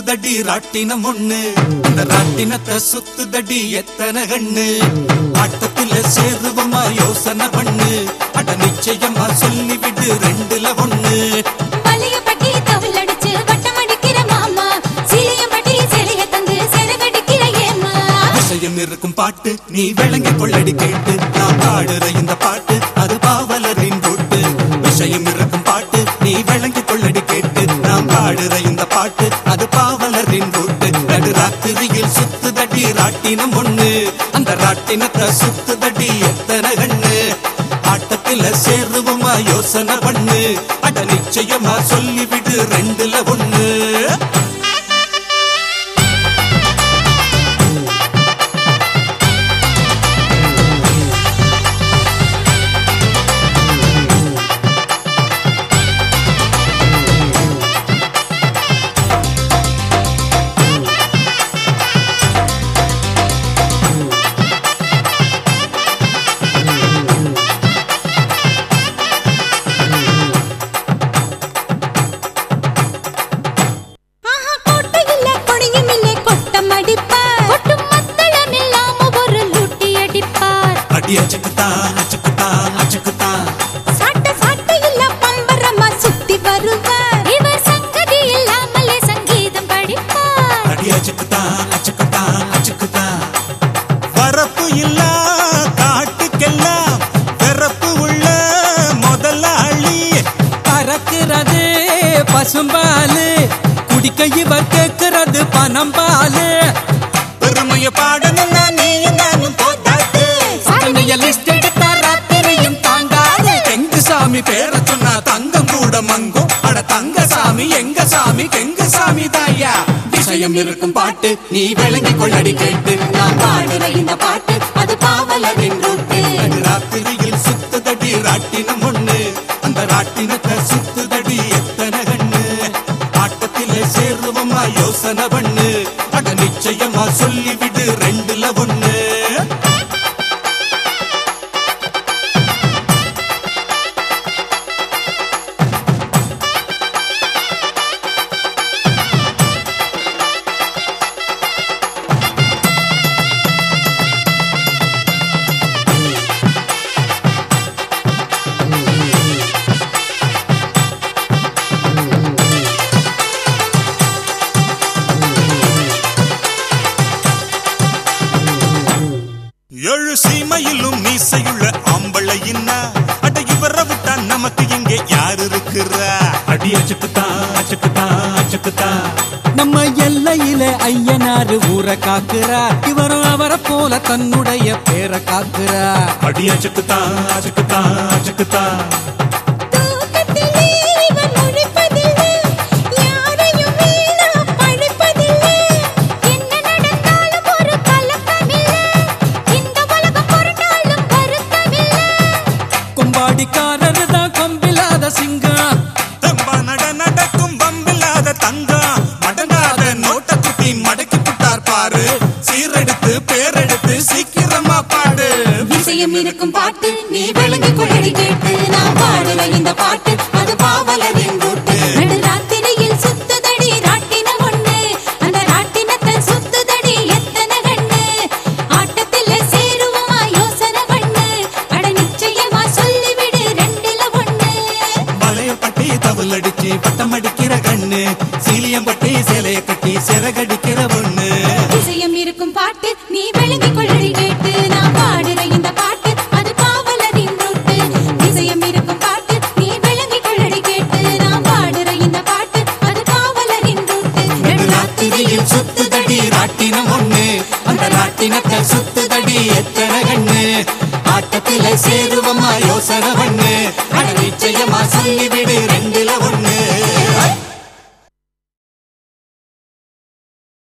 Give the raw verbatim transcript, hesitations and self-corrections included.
சுத்துதடி ராட்டினம் ஒண்ணு அந்த ராட்டினத்தை சுத்துதடி எத்தனை கண்ணு ஆட்டத்துல சேருவமா யோசனை பண்ணு அட நிச்சயமா சொல்லிவிடு ரெண்டுல ஒண்ணு வளையப்பட்டி தவில் அடிச்சு வட்டம் அடிக்கிற மாமா சீலையம்பட்டி சேலைய தந்து செரகடிக்கிற ஏமா விஷயம் இருக்கும் பாட்டு நீ விளங்கி கொள்ளடி கேட்டு நான் பாடுற இந்த பாட்டு அது பாவலரின் கூட்டு விஷயம் இருக்கும் பாட்டு நீ விளங்கி கொள்ளடி கேட்டு நான் பாடுற இந்த பாட்டு அது பாவலரின் கூட்டு நடு ராத்திரியில் சுத்துதடி ராட்டினம் ஒண்ணு அந்த ராட்டினத்தை சுத்துதடி எத்தனை கண்ணு ஆட்டத்துல சேருவமா யோசனை பண்ணு அட நிச்சயமா சொல்லிவிடு ரெண்டுல ஒண்ணு வரப்பு இல்ல காட்டுக்கெல்லாம் பிறப்பு உள்ள முதலாளி பறக்கிறது பசும்பாலு குடிக்க இவர் கேட்கிறது பனம்பாலு பெருமைய பாடணும்னா நீயும் நானும் போட்டாது லிஸ்ட் எடுத்தா ராத்திரியும் தாங்காது எங்க சாமி பேர சொன்னா தங்கம் கூட மங்கும் அட தங்க சாமி எங்க சாமி கெங்க சாமி தாயா விஷயம் இருக்கும் பாட்டு நீ விளங்கி கொள்ளடி கேட்டு நான் பாடுற இந்த பாட்டு அது பாவலரின் கூட்டு ராத்திரியில் சுத்துதடி ராட்டினம் ஒண்ணு அந்த ராட்டினத்தை சுத்துதடி எத்தனை கண்ணு ஆட்டத்திலே சேருவமா யோசனை பண்ணு அட நிச்சயமா சொல்லிவிடு ரெண்டுல ஒண்ணு ஏழு சீமையிலும் மீசையுள்ள ஆம்பளையின்னா அட இவரை விட்டா நமக்கு இங்கே யாரு இருக்கிறா அடி அச்சுக்குத்தா அச்சுக்குத்தா அச்சுக்குத்தா நம்ம எல்லையில ஐயனாரு ஊரை காக்குறார் இவரும் அவரை போல தன்னுடைய பேரை காக்குறார் அடி அச்சுக்குத்தா அச்சுக்குத்தா அச்சுக்குத்தா கும்பாடிக்காரரு தான் கொம்பில்லாத சிங்கம் தம்பா நட நடக்கும் பம்பில்லாத தங்கம் மடங்காத நோட்ட குட்டி மடக்கி புட்டார் பாரு சீரெடுத்து பேரெடுத்து சீக்கிரமா பாடு விஷயம் இருக்கும் பாட்டு நீ விளங்கி கொள்ளடி கேட்டு நான் பாடுற இந்த பாட்டு அது பாவலரின் கூட்டு நடு ராத்திரியில் சுத்துதடி ராட்டினம் ஒண்ணு அந்த ராட்டினத்தை சுத்துதடி எத்தனை கண்ணு ஆட்டத்தில் சேருவமா யோசனை பண்ணு அட நிச்சயமா சொல்லிவிடு ரெண்டுல ஒண்ணு வளையப்பட்டி தவில் அடிச்சு பட்டம் அடிக்கிற கண்ணு சீலியம்பட்டி சேலைய கட்டி சிறகடிக்கிற ஒண்ணு விஷயம் இருக்கும் பாட்டு நீ விளங்கி கொள்ளடி கேட்டு நான் பாடுற இந்த பாட்டு அது பாவலரின் கூட்டு விஷயம் இருக்கும் பாட்டு நீ விளங்கி கொள்ளடி கேட்டு நான் பாடுற இந்த பாட்டு அது பாவலரின் கூட்டு ராத்திரியில் சுத்துதடி ராட்டினம் ஒண்ணு அந்த ராட்டினத்தை சுத்துதடி எத்தனை கண்ணு ஆட்டத்தில சேருவமா யோசனை பண்ணு அட நிச்சயமா சொல்லி